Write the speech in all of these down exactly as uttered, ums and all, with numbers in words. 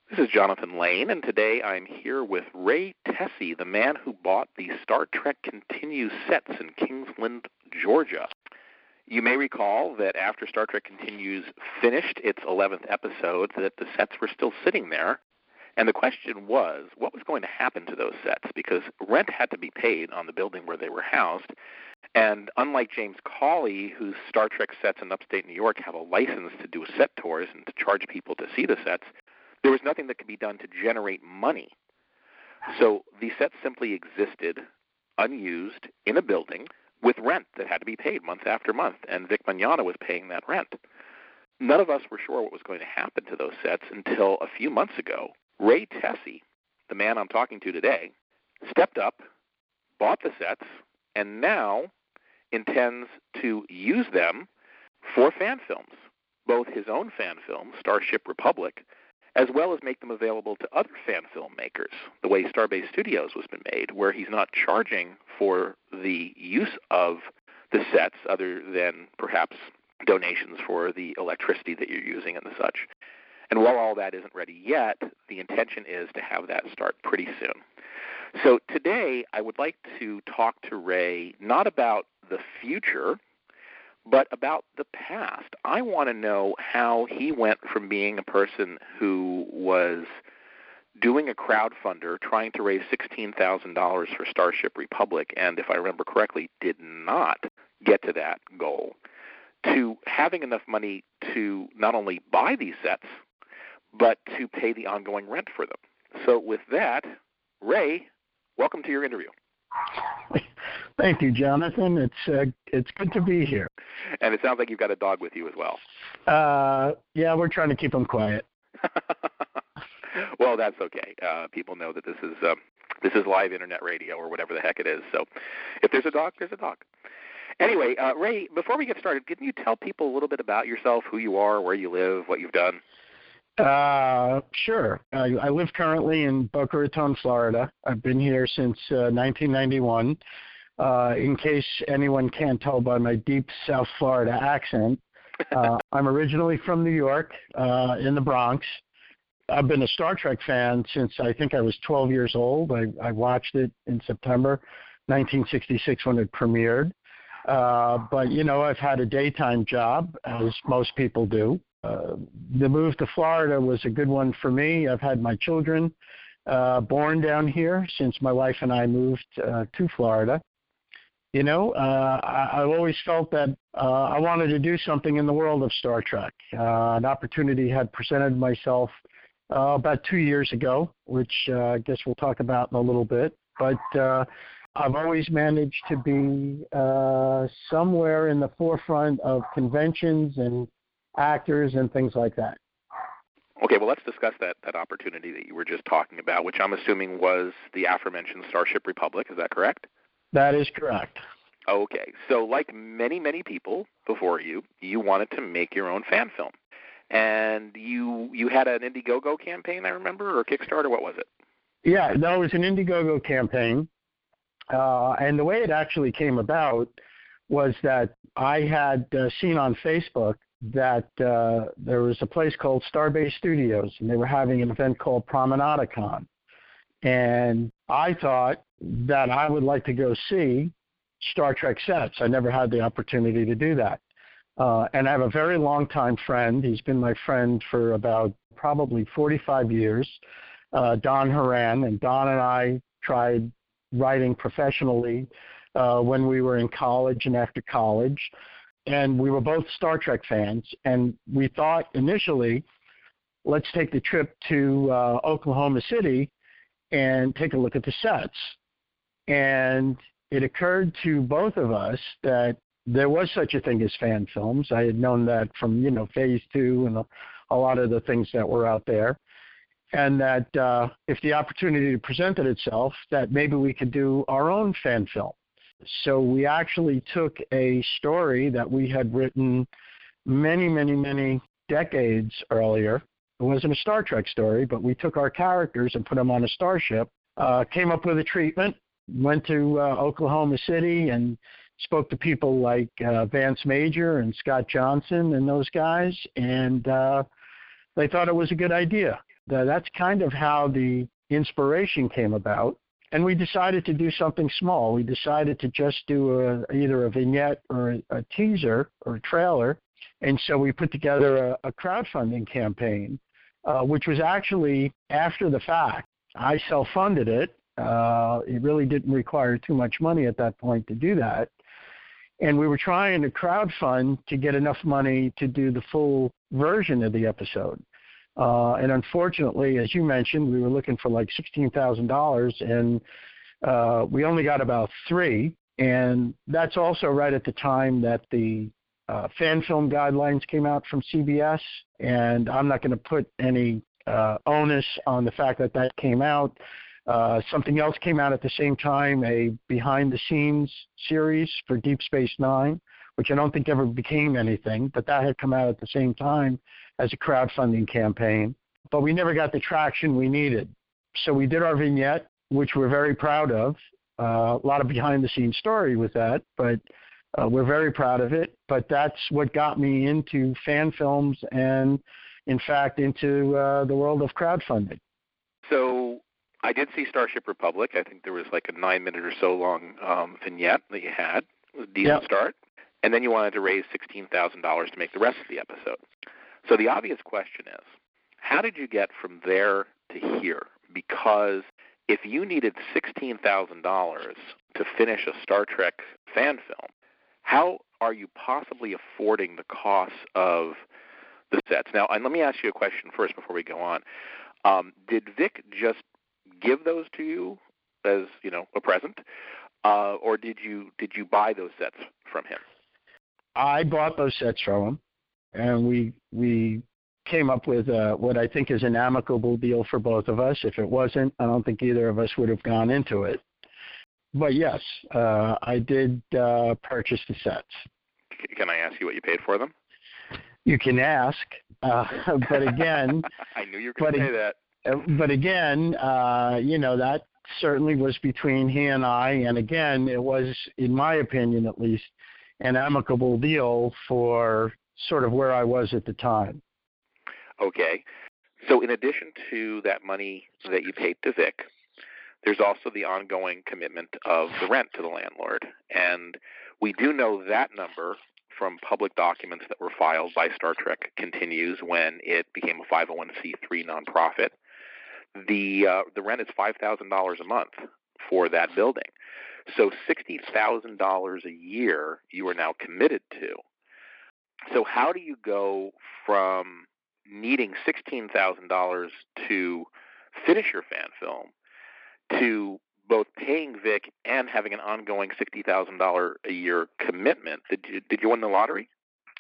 This is Jonathan Lane, and today I'm here with Ray Tesi, the man who bought the Star Trek Continues sets in Kingsland, Georgia. You may recall that after Star Trek Continues finished its eleventh episode, that the sets were still sitting there, and the question was, what was going to happen to those sets? Because rent had to be paid on the building where they were housed, and unlike James Cawley, whose Star Trek sets in upstate New York have a license to do set tours and to charge people to see the sets, there was nothing that could be done to generate money. So these sets simply existed, unused, in a building, with rent that had to be paid month after month, and Vic Mignogna was paying that rent. None of us were sure what was going to happen to those sets until a few months ago. Ray Tesi, the man I'm talking to today, stepped up, bought the sets, and now intends to use them for fan films, both his own fan film, Starship Republic, as well as make them available to other fan filmmakers, the way Starbase Studios was been made, where he's not charging for the use of the sets other than perhaps donations for the electricity that you're using and the such. And while all that isn't ready yet, the intention is to have that start pretty soon. So today I would like to talk to Ray not about the future, but about the past. I want to know how he went from being a person who was doing a crowdfunder, trying to raise sixteen thousand dollars for Starship Republic, and if I remember correctly, did not get to that goal, to having enough money to not only buy these sets, but to pay the ongoing rent for them. So with that, Ray, welcome to your interview. Thank you, Jonathan. It's uh, it's good to be here. And it sounds like you've got a dog with you as well. Uh, yeah, we're trying to keep him quiet. Well, that's okay. Uh, people know that this is um, this is live internet radio or whatever the heck it is. So if there's a dog, there's a dog. Anyway, uh, Ray, before we get started, can you tell people a little bit about yourself, who you are, where you live, what you've done? Uh, sure. I, I live currently in Boca Raton, Florida. I've been here since uh, nineteen ninety-one. Uh, in case anyone can't tell by my deep South Florida accent, uh, I'm originally from New York, uh, in the Bronx. I've been a Star Trek fan since I think I was twelve years old. I, I watched it in September nineteen sixty-six when it premiered. Uh, but, you know, I've had a daytime job, as most people do. Uh, the move to Florida was a good one for me. I've had my children uh, born down here since my wife and I moved uh, to Florida. You know, uh, I, I've always felt that uh, I wanted to do something in the world of Star Trek. Uh, an opportunity had presented myself uh, about two years ago, which uh, I guess we'll talk about in a little bit. But uh, I've always managed to be uh, somewhere in the forefront of conventions and actors and things like that. Okay, well, let's discuss that, that opportunity that you were just talking about, which I'm assuming was the aforementioned Starship Republic. Is that correct? That is correct. Okay, so like many, many people before you, you wanted to make your own fan film. And you you had an Indiegogo campaign, I remember, or Kickstarter, what was it? Yeah, that was an Indiegogo campaign. Uh, and the way it actually came about was that I had uh, seen on Facebook that uh, there was a place called Starbase Studios, and they were having an event called Promenadicon. And I thought that I would like to go see Star Trek sets. I never had the opportunity to do that. Uh, and I have a very long-time friend. He's been my friend for about probably forty-five years, uh, Don Horan. And Don and I tried writing professionally uh, when we were in college and after college. And we were both Star Trek fans. And we thought initially, let's take the trip to uh, Oklahoma City and take a look at the sets. And it occurred to both of us that there was such a thing as fan films. I had known that from, you know, Phase Two and a, a lot of the things that were out there. And that uh, if the opportunity presented itself, that maybe we could do our own fan film. So we actually took a story that we had written many, many, many decades earlier. It wasn't a Star Trek story, but we took our characters and put them on a starship, uh, came up with a treatment, went to uh, Oklahoma City and spoke to people like uh, Vance Major and Scott Johnson and those guys, and uh, they thought it was a good idea. uh, that's kind of how the inspiration came about. And we decided to do something small. We decided to just do a, either a vignette or a, a teaser or a trailer. And so we put together a, a crowdfunding campaign, uh, which was actually after the fact. I self-funded it. Uh, it really didn't require too much money at that point to do that. And we were trying to crowdfund to get enough money to do the full version of the episode. Uh, and unfortunately, as you mentioned, we were looking for like sixteen thousand dollars, and uh, we only got about three. And that's also right at the time that the uh, fan film guidelines came out from C B S. And I'm not going to put any uh, onus on the fact that that came out. Uh, something else came out at the same time, a behind-the-scenes series for Deep Space Nine, which I don't think ever became anything, but that had come out at the same time as a crowdfunding campaign. But we never got the traction we needed. So we did our vignette, which we're very proud of. Uh, a lot of behind-the-scenes story with that, but uh, we're very proud of it. But that's what got me into fan films and, in fact, into uh, the world of crowdfunding. So I did see Starship Republic. I think there was like a nine-minute or so long um, vignette that you had. It was a decent yep. start. And then you wanted to raise sixteen thousand dollars to make the rest of the episode. So the obvious question is, how did you get from there to here? Because if you needed sixteen thousand dollars to finish a Star Trek fan film, how are you possibly affording the costs of the sets? Now, and let me ask you a question first before we go on. Um, did Vic just give those to you as, you know, a present, uh, or did you did you buy those sets from him? I bought those sets from him, and we we came up with uh, what I think is an amicable deal for both of us. If it wasn't, I don't think either of us would have gone into it. But yes, uh, I did uh, purchase the sets. Can I ask you what you paid for them? You can ask, uh, but again, I knew you were going to say that. Uh, but again, uh, you know, that certainly was between he and I, and again, it was, in my opinion at least, an amicable deal for sort of where I was at the time. Okay. So in addition to that money that you paid to Vic, there's also the ongoing commitment of the rent to the landlord. And we do know that number from public documents that were filed by Star Trek Continues when it became a five oh one c three nonprofit. The uh, the rent is five thousand dollars a month for that building. So sixty thousand dollars a year you are now committed to. So how do you go from needing sixteen thousand dollars to finish your fan film to both paying Vic and having an ongoing sixty thousand dollars a year commitment? Did you, did you win the lottery?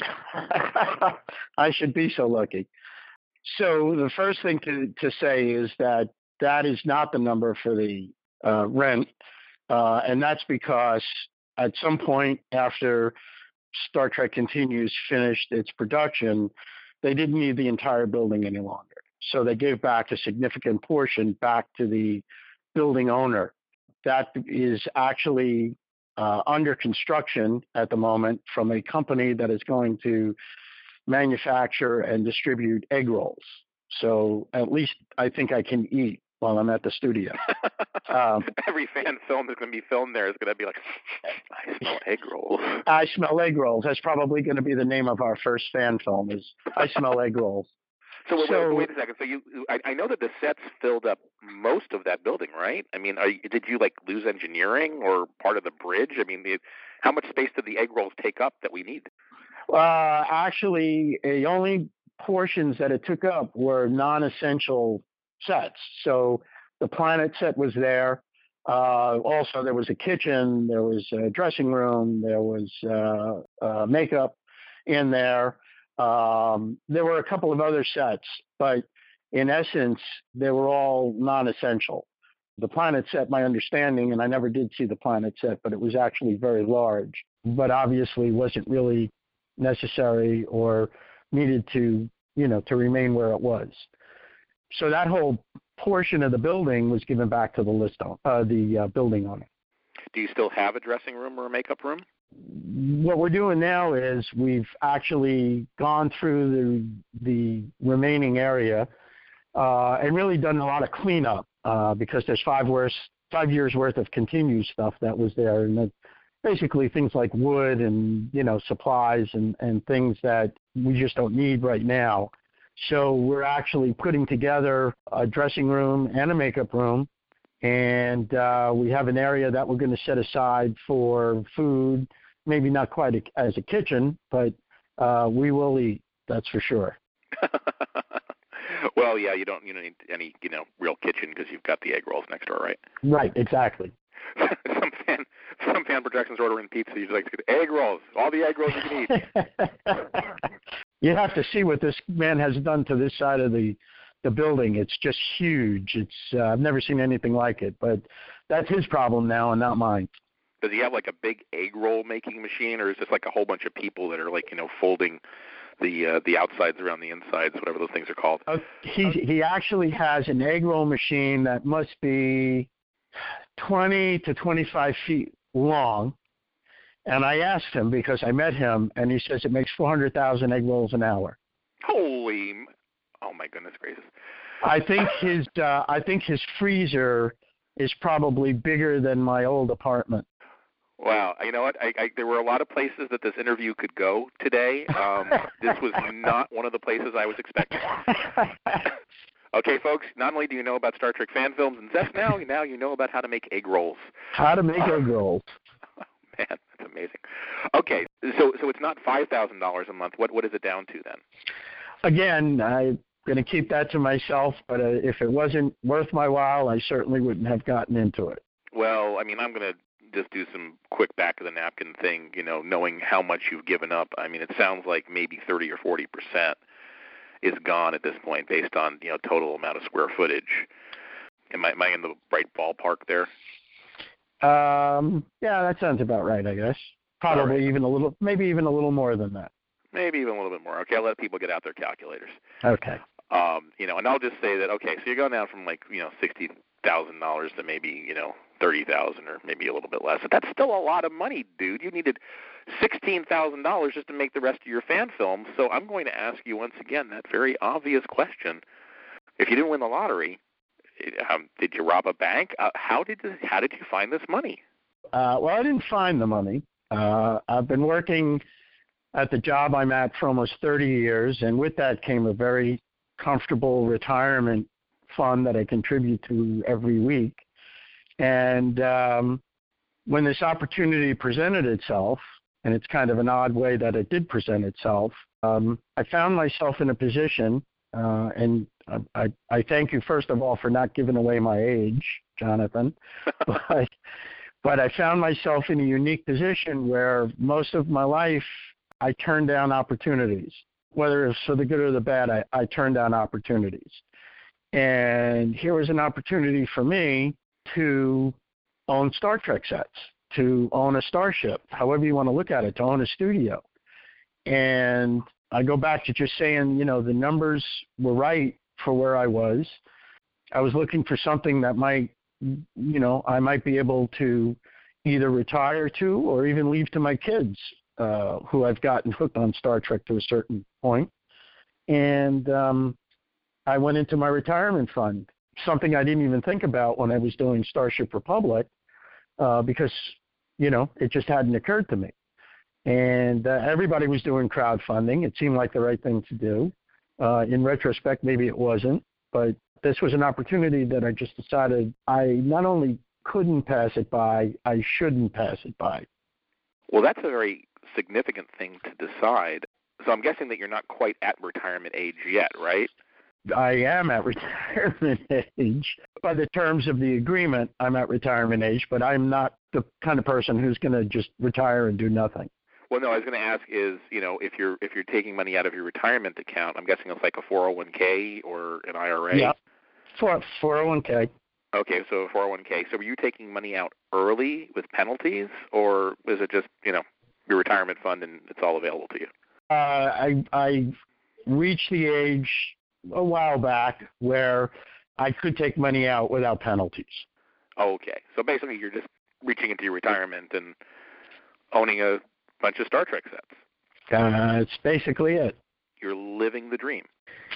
I should be so lucky. So the first thing to, to say is that that is not the number for the uh, rent. Uh, and that's because at some point after Star Trek Continues finished its production, they didn't need the entire building any longer. So they gave back a significant portion back to the building owner. That is actually uh, under construction at the moment from a company that is going to manufacture and distribute egg rolls. So at least I think I can eat while I'm at the studio. Um, Every fan film that's going to be filmed there is going to be like, I smell egg rolls. I smell egg rolls. That's probably going to be the name of our first fan film is I smell egg rolls. So, wait, so wait, wait a second. So you, I, I know that the sets filled up most of that building, right? I mean, are you, did you like lose engineering or part of the bridge? I mean, the, how much space did the egg rolls take up that we need? Uh, actually, the only portions that it took up were non-essential sets. So the planet set was there. Uh, also, there was a kitchen, there was a dressing room, there was uh, uh, makeup in there. Um, there were a couple of other sets, but in essence, they were all non-essential. The planet set, my understanding, and I never did see the planet set, but it was actually very large, but obviously wasn't really necessary or needed to, you know, to remain where it was. So that whole portion of the building was given back to the list on, uh, the uh, building owner. Do you still have a dressing room or a makeup room? What we're doing now is we've actually gone through the the remaining area uh, and really done a lot of cleanup uh, because there's five worth, five years worth of continued stuff that was there, and that basically things like wood and you know supplies and, and things that we just don't need right now. So we're actually putting together a dressing room and a makeup room, and uh, we have an area that we're going to set aside for food. Maybe not quite a, as a kitchen, but uh, we will eat. That's for sure. Well, yeah, you don't you don't need any you know real kitchen because you've got the egg rolls next door, right? Right, exactly. some fan some fan projections ordering pizza. You just like to get egg rolls, all the egg rolls you can eat. You have to see what this man has done to this side of the the building. It's just huge. It's uh, I've never seen anything like it. But that's his problem now, and not mine. Does he have like a big egg roll making machine, or is this like a whole bunch of people that are like you know folding the uh, the outsides around the insides, whatever those things are called? Uh, he he actually has an egg roll machine that must be twenty to twenty-five feet long. And I asked him because I met him, and he says it makes four hundred thousand egg rolls an hour. Holy, oh my goodness gracious! I think his uh, I think his freezer is probably bigger than my old apartment. Wow, you know what? I, I, there were a lot of places that this interview could go today. Um, this was not one of the places I was expecting. Okay, folks, not only do you know about Star Trek fan films and Zest now, now you know about how to make egg rolls. How to make uh, egg rolls. Oh, man, that's amazing. Okay, so so it's not five thousand dollars a month. What What is it down to then? Again, I'm going to keep that to myself, but uh, if it wasn't worth my while, I certainly wouldn't have gotten into it. Well, I mean, I'm going to just do some quick back-of-the-napkin thing, you know, knowing how much you've given up. I mean, it sounds like maybe thirty or forty percent is gone at this point based on, you know, total amount of square footage. Am I, am I in the right ballpark there? Um, yeah, that sounds about right, I guess. Probably right. even a little, maybe even a little more than that. Maybe even a little bit more. Okay, I'll let people get out their calculators. Okay. Um, you know, and I'll just say that, okay, so you're going down from like, you know, sixty thousand dollars to maybe, you know, thirty thousand dollars or maybe a little bit less. But that's still a lot of money, dude. You needed sixteen thousand dollars just to make the rest of your fan film. So I'm going to ask you once again that very obvious question. If you didn't win the lottery, um, did you rob a bank? Uh, how did this, how did you find this money? Uh, well, I didn't find the money. Uh, I've been working at the job I'm at for almost thirty years, and with that came a very comfortable retirement fund that I contribute to every week. And um, when this opportunity presented itself, and it's kind of an odd way that it did present itself, um, I found myself in a position, uh, and I, I, I thank you, first of all, for not giving away my age, Jonathan, but, but I found myself in a unique position where most of my life I turned down opportunities. Whether it's for the good or the bad, I, I turned down opportunities. And here was an opportunity for me to own Star Trek sets, to own a starship, however you want to look at it, to own a studio. And I go back to just saying, you know, the numbers were right for where I was. I was looking for something that might, you know, I might be able to either retire to or even leave to my kids, uh, who I've gotten hooked on Star Trek to a certain point. And um, I went into my retirement fund, something I didn't even think about when I was doing Starship Republic, uh, because, you know, it just hadn't occurred to me. And uh, everybody was doing crowdfunding. It seemed like the right thing to do. Uh, in retrospect, maybe it wasn't, but this was an opportunity that I just decided I not only couldn't pass it by, I shouldn't pass it by. Well, that's a very significant thing to decide. So I'm guessing that you're not quite at retirement age yet, right? I am at retirement age. By the terms of the agreement, I'm at retirement age, but I'm not the kind of person who's going to just retire and do nothing. Well, no, I was going to ask is, you know, if you're if you're taking money out of your retirement account, I'm guessing it's like a four oh one k or an I R A? Yeah, four oh one k. Okay, so a four oh one k. So were you taking money out early with penalties, or is it just, you know, your retirement fund and it's all available to you? Uh, I I reached the age a while back where I could take money out without penalties. Okay, so basically you're just reaching into your retirement and owning a bunch of Star Trek sets. Uh, it's basically it. You're living the dream.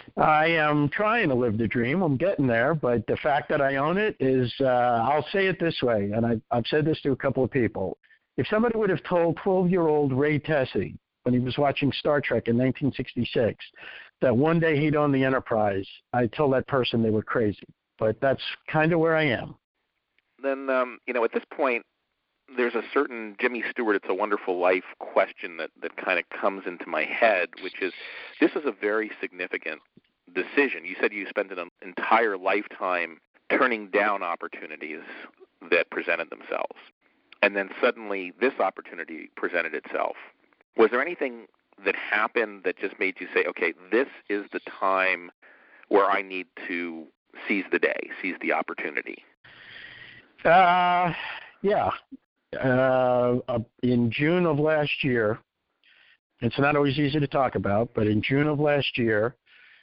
I am trying to live the dream. I'm getting there, but the fact that I own it is, uh, I'll say it this way, and I, I've said this to a couple of people. If somebody would have told twelve-year-old Ray Tesi, when he was watching Star Trek in nineteen sixty-six, that one day he'd own the Enterprise, I'd tell that person they were crazy. But that's kind of where I am. Then, um, you know, at this point, there's a certain Jimmy Stewart, It's a Wonderful Life question that, that kind of comes into my head, which is, this is a very significant decision. You said you spent an entire lifetime turning down opportunities that presented themselves. And then suddenly this opportunity presented itself. Was there anything that happened that just made you say, okay, this is the time where I need to seize the day, seize the opportunity? Uh, yeah. Uh, in June of last year, it's not always easy to talk about, but in June of last year,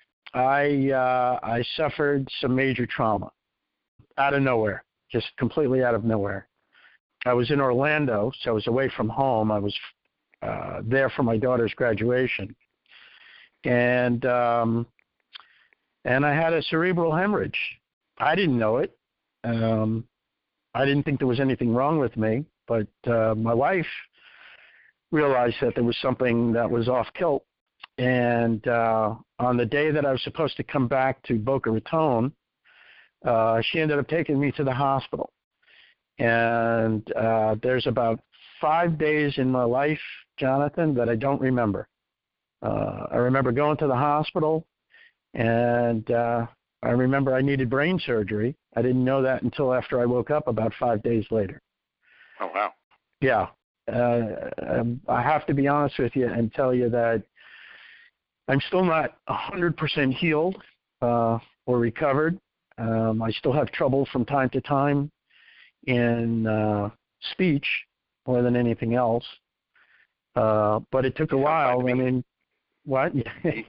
I uh, I suffered some major trauma out of nowhere, just completely out of nowhere. I was in Orlando, so I was away from home. I was uh, there for my daughter's graduation, and um, and I had a cerebral hemorrhage. I didn't know it. Um, I didn't think there was anything wrong with me, but uh, my wife realized that there was something that was off kilt. And uh, on the day that I was supposed to come back to Boca Raton, uh, she ended up taking me to the hospital. And uh, there's about five days in my life, Jonathan, that I don't remember. Uh, I remember going to the hospital, and uh, I remember I needed brain surgery. I didn't know that until after I woke up about five days later. Oh, wow. Yeah. Uh, I have to be honest with you and tell you that I'm still not one hundred percent healed uh, or recovered. Um, I still have trouble from time to time in uh, speech more than anything else. Uh, but it took a while. I mean, what? I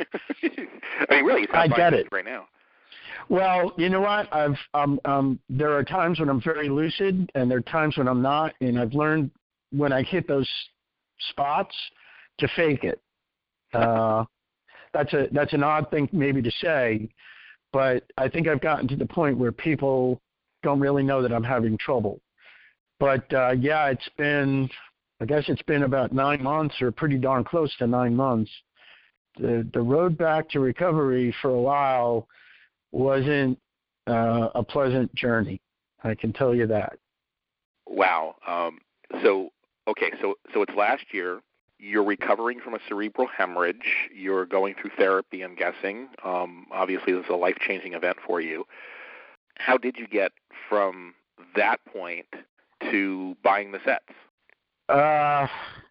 mean, really, you sound I get it right now. Well, you know what? I've um, um, there are times when I'm very lucid, and there are times when I'm not. And I've learned when I hit those spots to fake it. Uh, that's a that's an odd thing maybe to say, but I think I've gotten to the point where people don't really know that I'm having trouble. But uh, yeah, it's been, I guess it's been about nine months or pretty darn close to nine months. The the road back to recovery for a while wasn't uh, a pleasant journey. I can tell you that. Wow. Um, so, okay, so so it's last year. You're recovering from a cerebral hemorrhage. You're going through therapy, I'm guessing. Um, obviously, this is a life-changing event for you. How did you get from that point to buying the sets? Uh,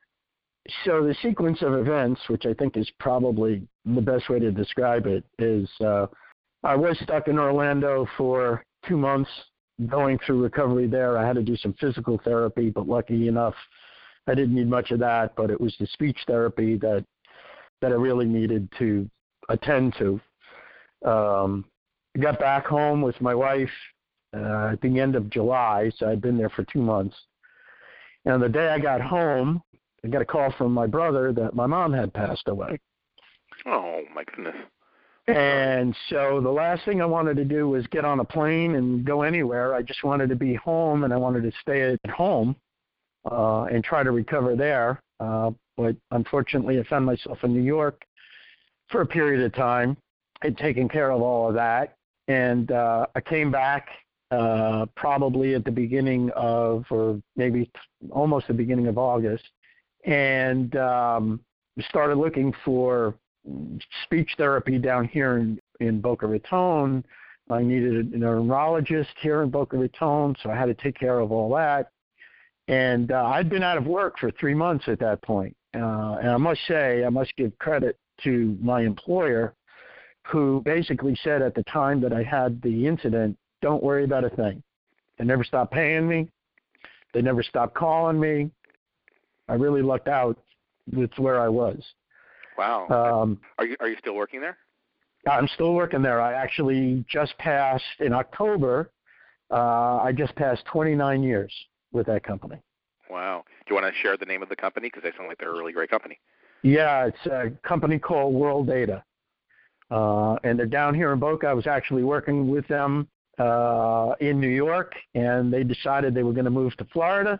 so the sequence of events, which I think is probably the best way to describe it, is uh, I was stuck in Orlando for two months going through recovery there. I had to do some physical therapy, but lucky enough, I didn't need much of that, but it was the speech therapy that that I really needed to attend to. Um, I got back home with my wife uh, at the end of July, so I'd been there for two months. And the day I got home, I got a call from my brother that my mom had passed away. Oh, my goodness. And so the last thing I wanted to do was get on a plane and go anywhere. I just wanted to be home, and I wanted to stay at home uh, and try to recover there. Uh, but unfortunately, I found myself in New York for a period of time. I'd taken care of all of that. And uh, I came back uh, probably at the beginning of, or maybe almost the beginning of August, and um, started looking for speech therapy down here in, in Boca Raton. I needed a neurologist here in Boca Raton, so I had to take care of all that. And uh, I'd been out of work for three months at that point. Uh, and I must say, I must give credit to my employer, who basically said at the time that I had the incident, don't worry about a thing. They never stopped paying me. They never stopped calling me. I really lucked out with where I was. Wow. Um, are you are you still working there? I'm still working there. I actually just passed, in October, uh, I just passed twenty-nine years with that company. Wow. Do you want to share the name of the company? Because they sound like they're a really great company. Yeah, it's a company called World Data. Uh, and they're down here in Boca. I was actually working with them uh, in New York, and they decided they were going to move to Florida.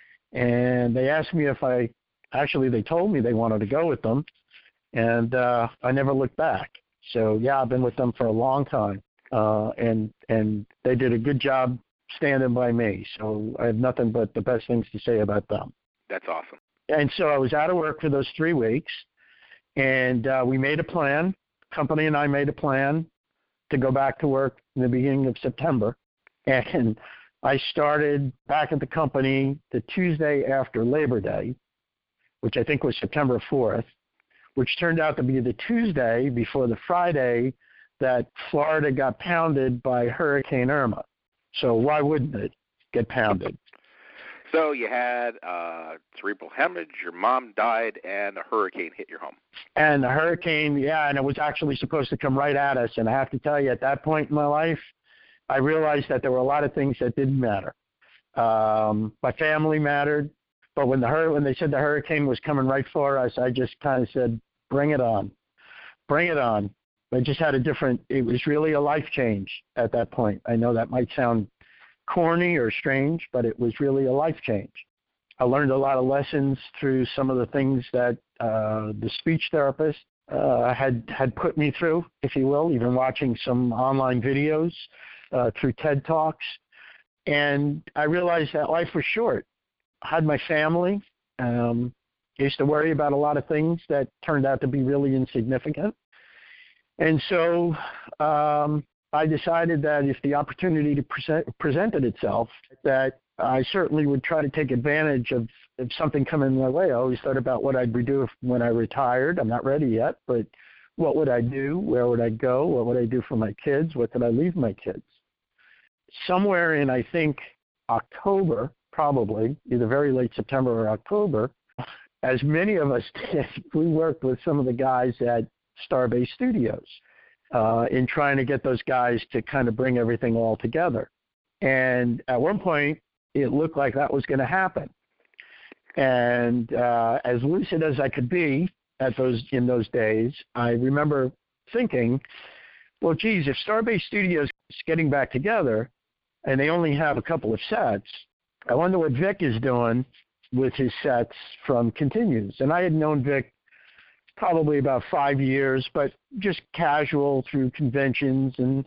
And they asked me if I, actually they told me they wanted to go with them, and uh, I never looked back. So yeah, I've been with them for a long time, uh, and and they did a good job standing by me. So I have nothing but the best things to say about them. That's awesome. And so I was out of work for those three weeks, and uh, we made a plan. Company and I made a plan to go back to work in the beginning of September, and I started back at the company the Tuesday after Labor Day, which I think was September fourth, which turned out to be the Tuesday before the Friday that Florida got pounded by Hurricane Irma. So why wouldn't it get pounded? So you had uh, cerebral hemorrhage, your mom died, and a hurricane hit your home. And the hurricane, yeah, and it was actually supposed to come right at us. And I have to tell you, at that point in my life, I realized that there were a lot of things that didn't matter. Um, my family mattered, but when the hur- when they said the hurricane was coming right for us, I just kind of said, bring it on. Bring it on. I just had a different, it was really a life change at that point. I know that might sound corny or strange, but it was really a life change. I learned a lot of lessons through some of the things that uh, the speech therapist uh, had had put me through, if you will, even watching some online videos uh, through TED Talks. And I realized that life was short. I had my family. Um, I used to worry about a lot of things that turned out to be really insignificant. And so um, I decided that if the opportunity to present, presented itself, that I certainly would try to take advantage of, of something coming my way. I always thought about what I'd do if, when I retired. I'm not ready yet, but what would I do? Where would I go? What would I do for my kids? What could I leave my kids? Somewhere in, I think, October, probably, either very late September or October, as many of us did, we worked with some of the guys at Starbase Studios uh, in trying to get those guys to kind of bring everything all together. And at one point, it looked like that was going to happen. And uh, as lucid as I could be at those in those days, I remember thinking, well, geez, if Starbase Studios is getting back together and they only have a couple of sets, I wonder what Vic is doing with his sets from Continues. And I had known Vic probably about five years, but just casual through conventions and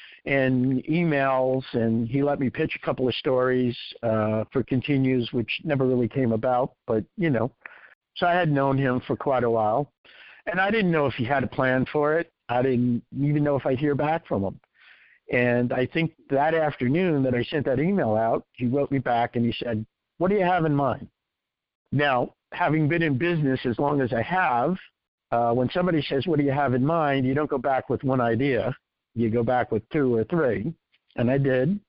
and emails, and he let me pitch a couple of stories uh, for Continues, which never really came about, but, you know. So I had known him for quite a while, and I didn't know if he had a plan for it. I didn't even know if I'd hear back from him. And I think that afternoon that I sent that email out, he wrote me back and he said, what do you have in mind? Now, having been in business as long as I have, uh, when somebody says, what do you have in mind, you don't go back with one idea. You go back with two or three, and I did.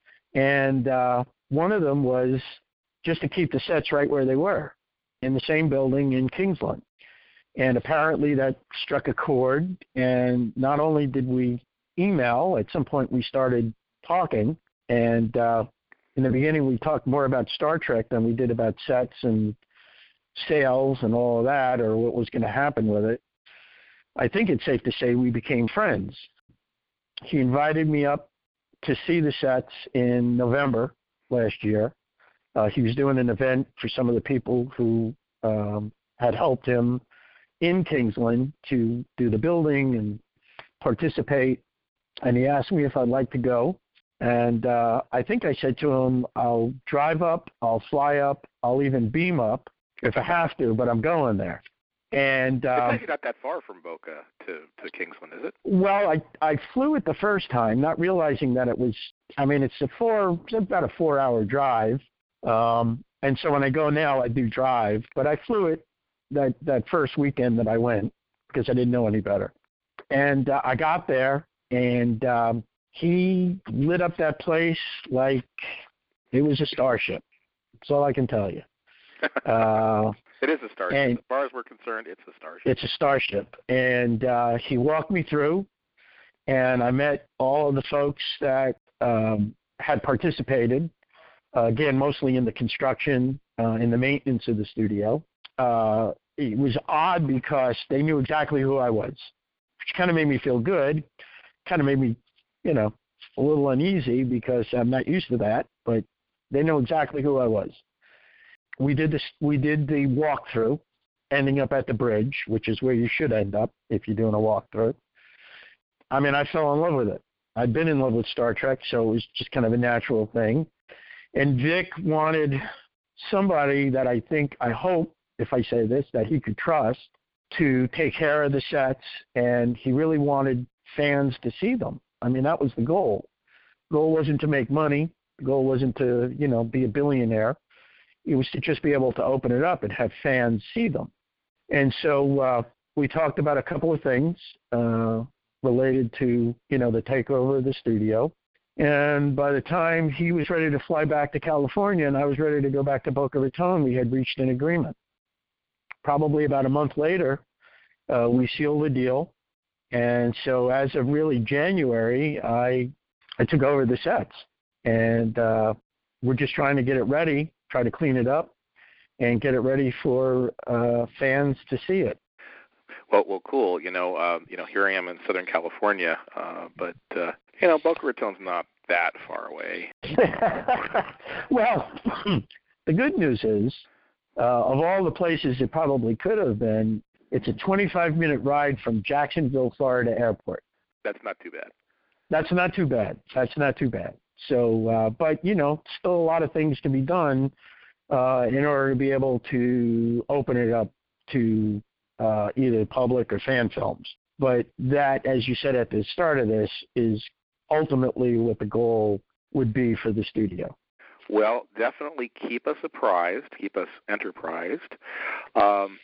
And uh, one of them was just to keep the sets right where they were, in the same building in Kingsland. And apparently that struck a chord, and not only did we email, at some point we started talking, and uh, in the beginning we talked more about Star Trek than we did about sets and sales and all of that, or what was going to happen with it. I think it's safe to say we became friends. He invited me up to see the sets in November last year. Uh, he was doing an event for some of the people who um, had helped him in Kingsland to do the building and participate. And he asked me if I'd like to go. And uh, I think I said to him, I'll drive up, I'll fly up, I'll even beam up if I have to, but I'm going there. And um, it's actually not that far from Boca to, to Kingsland, is it? Well, I I flew it the first time, not realizing that it was. I mean, it's a four, it's about a four-hour drive, um, and so when I go now, I do drive. But I flew it that that first weekend that I went because I didn't know any better. And uh, I got there, and um, he lit up that place like it was a starship. That's all I can tell you. Uh, It is a starship. And as far as we're concerned, it's a starship. It's a starship. And uh, he walked me through, and I met all of the folks that um, had participated, uh, again, mostly in the construction, uh, in the maintenance of the studio. Uh, it was odd because they knew exactly who I was which kind of made me feel good, kind of made me, you know, a little uneasy because I'm not used to that, but they know exactly who I was. We did this. We did the walkthrough, ending up at the bridge, which is where you should end up if you're doing a walkthrough. I mean, I fell in love with it. I'd been in love with Star Trek, so it was just kind of a natural thing. And Vic wanted somebody that I think, I hope, if I say this, that he could trust to take care of the sets, and he really wanted fans to see them. I mean, that was the goal. The goal wasn't to make money. The goal wasn't to, you know, be a billionaire. It was to just be able to open it up and have fans see them. And so uh, we talked about a couple of things uh, related to, you know, the takeover of the studio. And by the time he was ready to fly back to California and I was ready to go back to Boca Raton, we had reached an agreement. Probably about a month later, uh, we sealed the deal. And so as of really January, I I took over the sets. And uh, we're just trying to get it ready, try to clean it up, and get it ready for uh, fans to see it. Well, well, cool. You know, uh, you know, here I am in Southern California, uh, but uh, you know, Boca Raton's not that far away. Well, the good news is, uh, of all the places it probably could have been, it's a twenty-five minute ride from Jacksonville, Florida airport. That's not too bad. That's not too bad. That's not too bad. So, uh, but you know, still a lot of things to be done uh, in order to be able to open it up to uh, either public or fan films. But that, as you said at the start of this, is ultimately what the goal would be for the studio. Well, definitely keep us apprised, keep us enterprised. Um,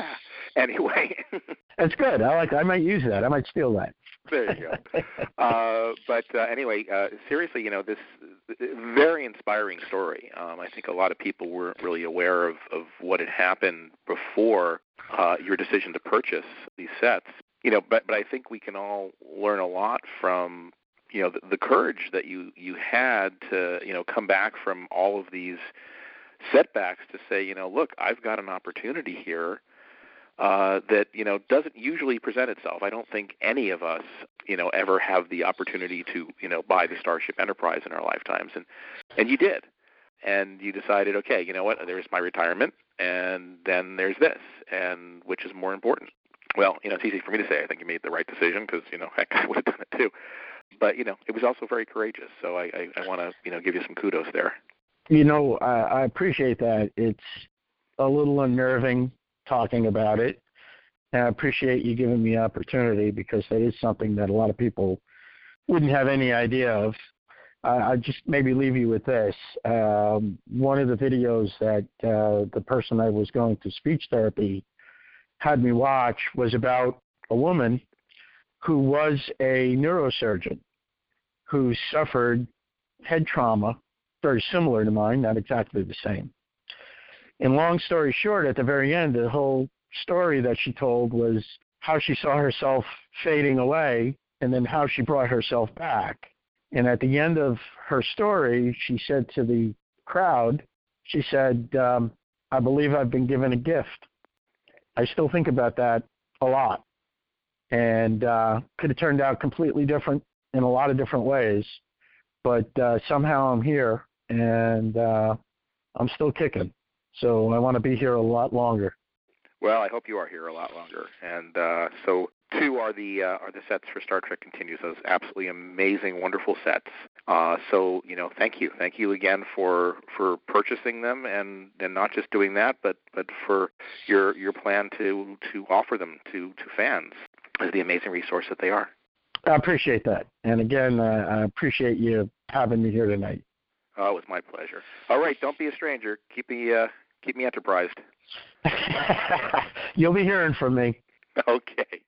anyway. That's good. I like. I might use that. I might steal that. There you go. Uh, but uh, anyway, uh, seriously, you know, this very inspiring story. Um, I think a lot of people weren't really aware of, of what had happened before uh, your decision to purchase these sets. You know, but but I think we can all learn a lot from, you know, the, the courage that you, you had to, you know, come back from all of these setbacks to say, you know, look, I've got an opportunity here uh, that, you know, doesn't usually present itself. I don't think any of us, you know, ever have the opportunity to, you know, buy the Starship Enterprise in our lifetimes. And, and you did. And you decided, okay, you know what, there's my retirement, and then there's this, and which is more important? Well, you know, it's easy for me to say I think you made the right decision because, you know, heck, I would have done it too. But, you know, it was also very courageous. So I, I, I want to, you know, give you some kudos there. You know, I, I appreciate that. It's a little unnerving talking about it. And I appreciate you giving me the opportunity because that is something that a lot of people wouldn't have any idea of. Uh, I'll just maybe leave you with this. Um, one of the videos that uh, the person I was going to speech therapy had me watch was about a woman who was a neurosurgeon who suffered head trauma, very similar to mine, not exactly the same. And long story short, at the very end, the whole story that she told was how she saw herself fading away and then how she brought herself back. And at the end of her story, she said to the crowd, she said, um, I believe I've been given a gift. I still think about that a lot. And uh, could have turned out completely different in a lot of different ways. But uh, somehow I'm here, and uh, I'm still kicking. So I want to be here a lot longer. Well, I hope you are here a lot longer. And uh, so two are the uh, are the sets for Star Trek Continues. Those absolutely amazing, wonderful sets. Uh, so, you know, thank you. Thank you again for for purchasing them and, and not just doing that, but, but for your your plan to, to offer them to, to fans as the amazing resource that they are. I appreciate that. And again, uh, I appreciate you having me here tonight. Oh, it was my pleasure. All right, don't be a stranger. Keep me uh, keep me enterprised. You'll be hearing from me. Okay.